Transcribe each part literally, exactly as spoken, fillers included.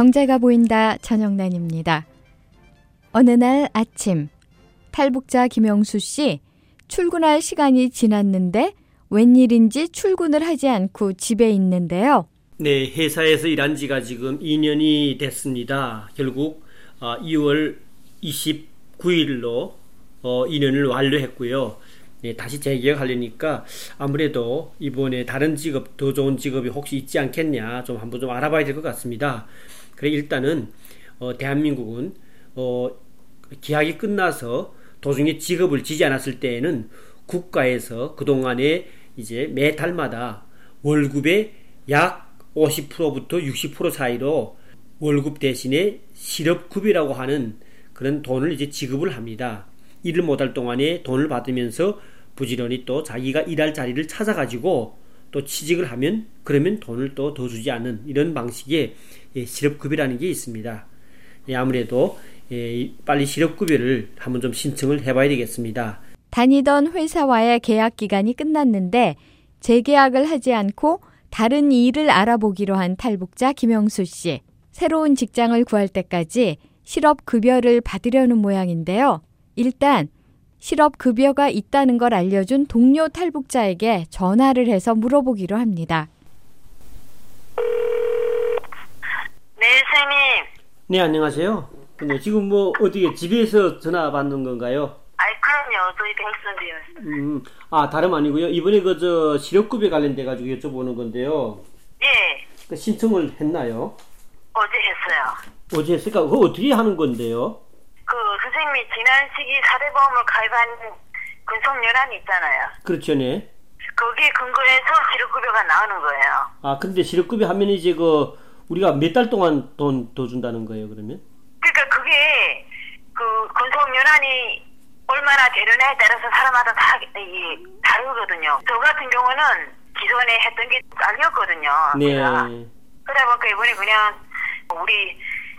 경제가 보인다 전영란입니다. 어느 날 아침 탈북자 김영수 씨 출근할 시간이 지났는데 웬일인지 출근을 하지 않고 집에 있는데요. 네, 회사에서 일한 지가 지금 이 년이 됐습니다. 결국 이월 이십구일로 이 년을 완료했고요. 네, 다시 재계약하려니까 아무래도 이번에 다른 직업, 더 좋은 직업이 혹시 있지 않겠냐 좀 한번 좀 알아봐야 될 것 같습니다. 그래 일단은 어, 대한민국은 어, 계약이 끝나서 도중에 직업을 지지 않았을 때에는 국가에서 그동안에 이제 매 달마다 월급의 약 오십 퍼센트부터 육십 퍼센트 사이로 월급 대신에 실업급여라고 하는 그런 돈을 이제 지급을 합니다. 일을 못할 동안에 돈을 받으면서 부지런히 또 자기가 일할 자리를 찾아가지고 또 취직을 하면 그러면 돈을 또 더 주지 않는 이런 방식의 실업급여라는 게 있습니다. 아무래도 빨리 실업급여를 한번 좀 신청을 해봐야 되겠습니다. 다니던 회사와의 계약 기간이 끝났는데 재계약을 하지 않고 다른 일을 알아보기로 한 탈북자 김영수 씨. 새로운 직장을 구할 때까지 실업급여를 받으려는 모양인데요. 일단 실업급여가 있다는 걸 알려준 동료 탈북자에게 전화를 해서 물어보기로 합니다. 네, 선생님. 네, 안녕하세요. 근데 지금 뭐 어떻게 집에서 전화 받는 건가요? 아이, 그럼요. 저희 백선비요. 음, 아, 다름 아니고요. 이번에 그 저 실업급여 관련돼 가지고 여쭤보는 건데요. 예. 그 신청을 했나요? 어제 했어요. 어제 했을까? 그거 어떻게 하는 건데요? 그 선생님이 지난 시기 사대보험을 가입한 근속연한이 있잖아요. 그렇죠, 네. 거기에 근거해서 실업급여가 나오는 거예요. 아, 근데 실업급여 하면 이제 그 우리가 몇 달 동안 돈 더 준다는 거예요, 그러면? 그러니까 그게 그 근속연한이 얼마나 되느냐에 따라서 사람마다 다 이게 다르거든요. 저 같은 경우는 기존에 했던 게 아니었거든요. 네. 제가. 그러다 보니까 이번에 그냥 우리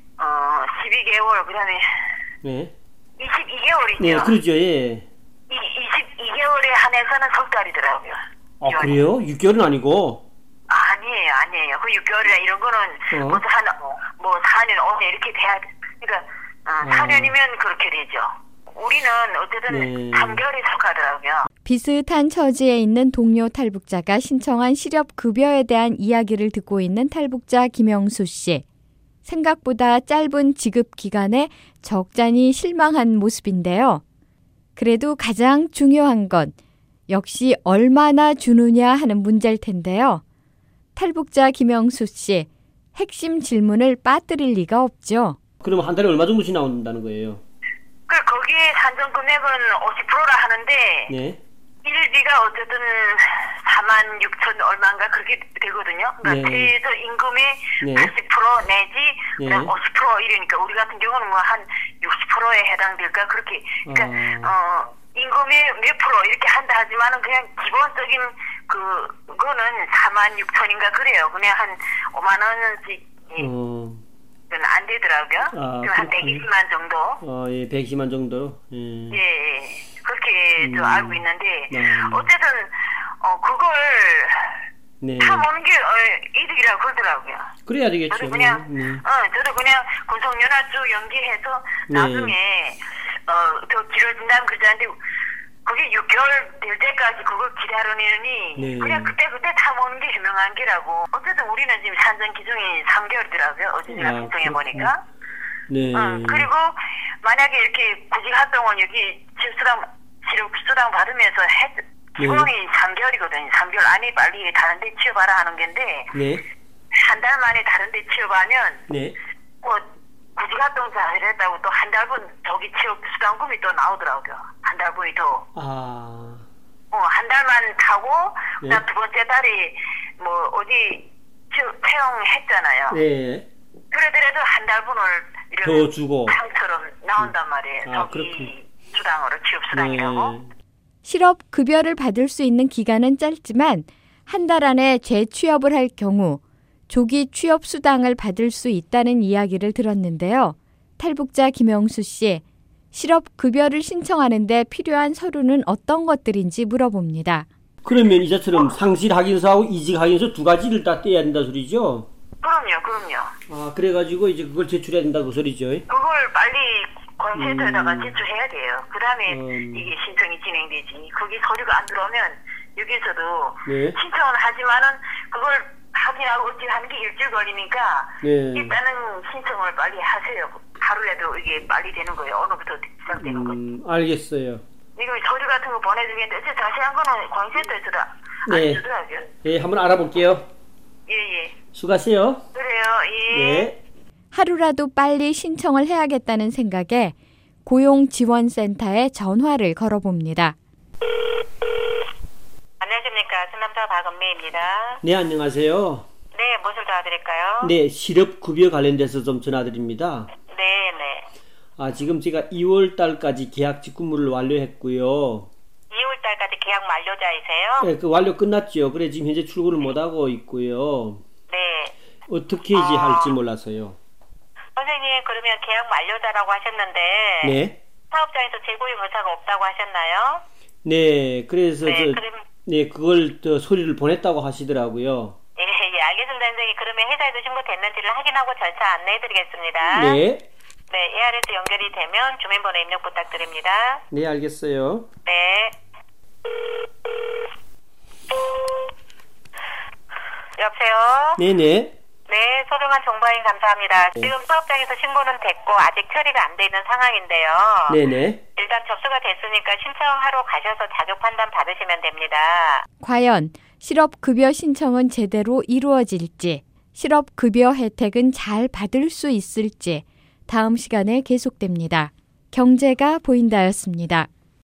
어 십이 개월 그다음에 네. 이십이 개월이죠. 네, 그렇죠. 예. 이 이십이 개월에 한해서는 석 달이더라고요. 아, 그래요? 육 개월은 아니고? 아니에요, 아니에요. 그 육 개월이나 이런 거는 어. 무슨 한 뭐 사 년, 오 년 이렇게 돼야 돼. 그러니까 어, 사 년이면 그렇게 되죠. 우리는 어쨌든 네. 삼 개월이 속하더라고요. 비슷한 처지에 있는 동료 탈북자가 신청한 실업급여에 대한 이야기를 듣고 있는 탈북자 김영수 씨. 생각보다 짧은 지급 기간에 적잖이 실망한 모습인데요. 그래도 가장 중요한 건 역시 얼마나 주느냐 하는 문제일 텐데요. 탈북자 김영수 씨, 핵심 질문을 빠뜨릴 리가 없죠. 그럼 한 달에 얼마 정도씩 나온다는 거예요? 그 거기에 산정 금액은 오십 퍼센트라 하는데 네. 일비가 어쨌든 사만 육천 얼마인가 그렇게 되거든요. 그러니까 네. 최저 임금의 네. 팔십 퍼센트 내지 네. 그다음 오십 퍼센트 이러니까 우리 같은 경우는 뭐 한 육십 퍼센트에 해당될까 그렇게 그러니까 어. 어 임금의 몇 프로 이렇게 한다 하지만은 그냥 기본적인 그 그거는 사만 육천인가 그래요. 그냥 한 오만 원씩 어. 그건 안 되더라고요. 아, 한 백이십만 정도. 어, 예, 백이십만 정도. 예. 예, 예. 그렇게 음. 좀 알고 있는데 네. 어쨌든 어 그걸 네. 참 오는 게 어, 이득이라고 그러더라고요. 그래야 되겠죠. 저도 그냥 네. 어 저도 그냥 군속연화 쭉 연기해서 네. 나중에 어더 길어진다는 그자인데 그게 육 개월 될 때까지 그걸 기다리느니 네. 그냥 그때 그때 다 모는 게 유명한 게라고. 어쨌든 우리는 지금 산정 기준이 삼 개월이더라고요. 어제 제가 아, 신청해 보니까. 네. 어, 그리고 만약에 이렇게 구직 활동을 여기 실수당 실업수당 받으면서 해 기본이 네. 삼 개월이거든요. 삼 개월 안에 빨리 다른 데 취업하라 하는 건데 네. 한 달 만에 다른 데 취업하면 네. 뭐 구직 활동 잘했다고 또 한 달분 저기 취업 수당금이 또 나오더라고요. 한 달분이 더. 아. 어, 한 달만 타고 네. 그다음 두 번째 달이 뭐 어디 채용했잖아요. 네. 그러더라도 한 달분을 더 주고 상처럼 나온단 말이에요. 아, 저기 수당으로 취업 수당이라고. 네. 실업급여를 받을 수 있는 기간은 짧지만 한 달 안에 재취업을 할 경우 조기 취업 수당을 받을 수 있다는 이야기를 들었는데요. 탈북자 김영수 씨, 실업급여를 신청하는데 필요한 서류는 어떤 것들인지 물어봅니다. 그러면 이자처럼 상실 확인서하고 이직 확인서 두 가지를 다 떼야 된다 소리죠? 그럼요, 그럼요. 아, 그래가지고 이제 그걸 제출해야 된다고 그 소리죠? 그걸 빨리 관세토에다가 음. 제출해야 돼요. 그 다음에 음. 이게 신청이 진행되지. 그게 서류가 안 들어오면 여기서도 네. 신청은 하지만은 그걸 확인하고 어찌하는 게 일주일 걸리니까 네. 일단은 신청을 빨리 하세요. 하루라도 이게 빨리 되는 거예요. 오늘부터 시작되는 거예요. 음, 알겠어요. 이거 서류 같은 거 보내주겠는데 어째 자세한 거는 관세토에서도 안 네. 주더라고요. 예, 한번 알아볼게요. 예예. 수고하세요. 그래요. 예. 네. 하루라도 빨리 신청을 해야겠다는 생각에 고용지원센터에 전화를 걸어봅니다. 안녕하십니까. 신남자 박은미입니다. 네, 안녕하세요. 네, 무엇을 도와드릴까요? 네, 실업급여 관련돼서 좀 전화드립니다. 네, 네. 아, 지금 제가 이월 달까지 계약 직구물을 완료했고요. 이월 달까지 계약 만료자이세요? 네, 그 완료 끝났죠. 그래 지금 현재 출근을 못하고 있고요. 네. 어떻게 이제 아. 할지 몰라서요. 선생님, 그러면 계약 만료자라고 하셨는데 네. 사업장에서 재고용 의사가 없다고 하셨나요? 네, 그래서 네, 저, 그럼 네, 그걸 또 소리를 보냈다고 하시더라고요. 예, 예, 알겠습니다, 선생님. 그러면 회사에도 신고됐는지를 확인하고 절차 안내해드리겠습니다. 네. 네, 에이알에스 연결이 되면 주민번호 입력 부탁드립니다. 네, 알겠어요. 네. 여보세요? 네네. 네, 소중한 정보인 감사합니다. 네. 지금 사업장에서 신고는 됐고 아직 처리가 안 돼 있는 상황인데요. 네네. 일단 접수가 됐으니까 신청하러 가셔서 자격 판단 받으시면 됩니다. 과연 실업급여 신청은 제대로 이루어질지, 실업급여 혜택은 잘 받을 수 있을지 다음 시간에 계속됩니다. 경제가 보인다였습니다.